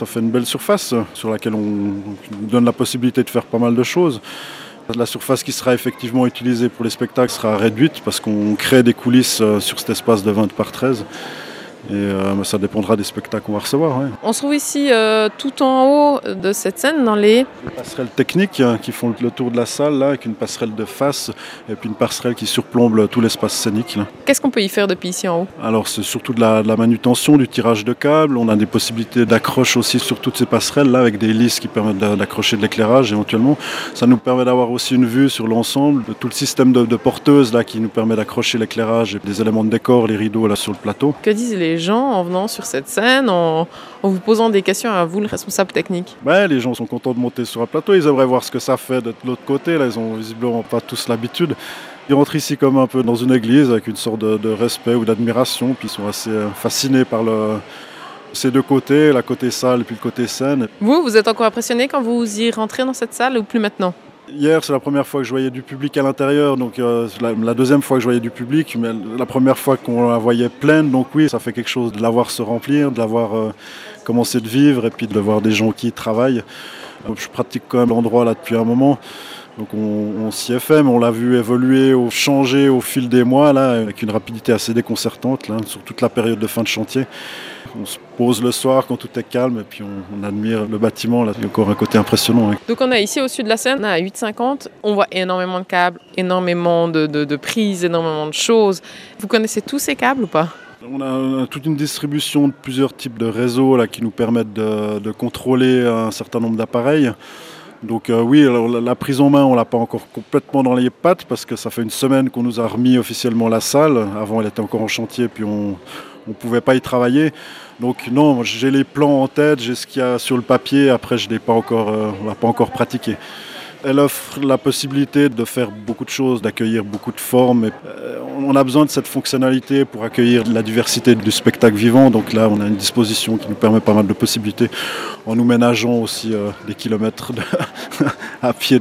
ça fait une belle surface sur laquelle on nous donne la possibilité de faire pas mal de choses. La surface qui sera effectivement utilisée pour les spectacles sera réduite parce qu'on crée des coulisses sur cet espace de 20 par 13. Et ça dépendra des spectacles qu'on va recevoir. Ouais. On se trouve ici tout en haut de cette scène, dans les Passerelles techniques qui font le tour de la salle, là, avec une passerelle de face et puis une passerelle qui surplombe tout l'espace scénique. Là. Qu'est-ce qu'on peut y faire depuis ici en haut? Alors c'est surtout de la manutention, du tirage de câbles. On a des possibilités d'accroche aussi sur toutes ces passerelles là, avec des lisses qui permettent d'accrocher de l'éclairage éventuellement. Ça nous permet d'avoir aussi une vue sur l'ensemble, de tout le système de porteuses là, qui nous permet d'accrocher l'éclairage et des éléments de décor, les rideaux là sur le plateau. Que disent les gens en venant sur cette scène, en vous posant des questions à vous, le responsable technique? Les gens sont contents de monter sur un plateau, ils aimeraient voir ce que ça fait de l'autre côté, là ils ont visiblement pas tous l'habitude. Ils rentrent ici comme un peu dans une église avec une sorte de respect ou d'admiration, puis ils sont assez fascinés par ces deux côtés, la côté salle et puis le côté scène. Vous êtes encore impressionné quand vous y rentrez dans cette salle ou plus maintenant? Hier, c'est la première fois que je voyais du public à l'intérieur, donc la deuxième fois que je voyais du public, mais la première fois qu'on la voyait pleine, donc oui, ça fait quelque chose de la voir se remplir, de la voir commencer de vivre et puis de voir des gens qui y travaillent. Donc, je pratique quand même l'endroit là depuis un moment, donc on s'y est fait, mais on l'a vu évoluer, changer au fil des mois, là, avec une rapidité assez déconcertante, là, sur toute la période de fin de chantier. On se pose le soir quand tout est calme et puis on admire le bâtiment. Là. Il y a encore un côté impressionnant. Hein. Donc on est ici au-dessus de la scène, à 8,50. On voit énormément de câbles, énormément de prises, énormément de choses. Vous connaissez tous ces câbles ou pas? On a toute une distribution de plusieurs types de réseaux là, qui nous permettent de contrôler un certain nombre d'appareils. Donc oui, alors, la prise en main, on ne l'a pas encore complètement dans les pattes parce que ça fait une semaine qu'on nous a remis officiellement la salle. Avant, elle était encore en chantier, puis on ne pouvait pas y travailler. Donc non, j'ai les plans en tête, j'ai ce qu'il y a sur le papier, après je l'ai pas encore, on l'a pas encore pratiqué. Elle offre la possibilité de faire beaucoup de choses, d'accueillir beaucoup de formes. On a besoin de cette fonctionnalité pour accueillir la diversité du spectacle vivant. Donc là, on a une disposition qui nous permet pas mal de possibilités en nous ménageant aussi des kilomètres à pied